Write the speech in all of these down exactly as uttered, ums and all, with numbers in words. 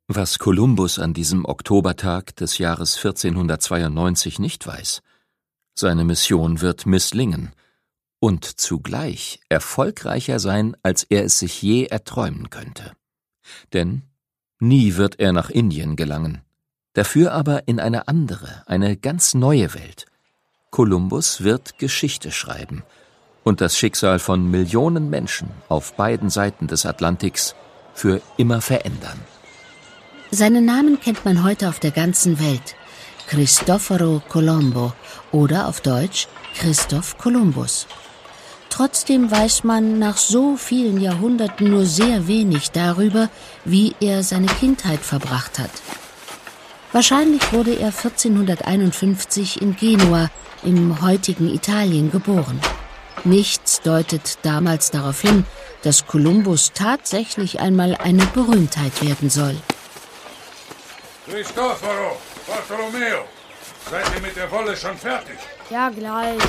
Was Kolumbus an diesem Oktobertag des Jahres vierzehnhundertzweiundneunzig nicht weiß: Seine Mission wird misslingen und zugleich erfolgreicher sein, als er es sich je erträumen könnte. Denn nie wird er nach Indien gelangen, dafür aber in eine andere, eine ganz neue Welt. Kolumbus wird Geschichte schreiben und das Schicksal von Millionen Menschen auf beiden Seiten des Atlantiks für immer verändern. Seinen Namen kennt man heute auf der ganzen Welt: Cristoforo Colombo oder auf Deutsch Christoph Kolumbus. Trotzdem weiß man nach so vielen Jahrhunderten nur sehr wenig darüber, wie er seine Kindheit verbracht hat. Wahrscheinlich wurde er vierzehnhunderteinundfünfzig in Genua im heutigen Italien geboren. Nichts deutet damals darauf hin, dass Kolumbus tatsächlich einmal eine Berühmtheit werden soll. Cristoforo, Bartolomeo, seid ihr mit der Wolle schon fertig? Ja, gleich.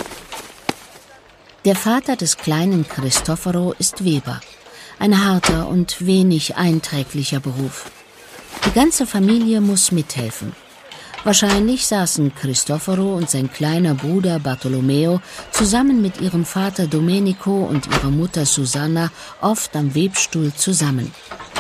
Der Vater des kleinen Cristoforo ist Weber. Ein harter und wenig einträglicher Beruf. Die ganze Familie muss mithelfen. Wahrscheinlich saßen Cristoforo und sein kleiner Bruder Bartolomeo zusammen mit ihrem Vater Domenico und ihrer Mutter Susanna oft am Webstuhl zusammen.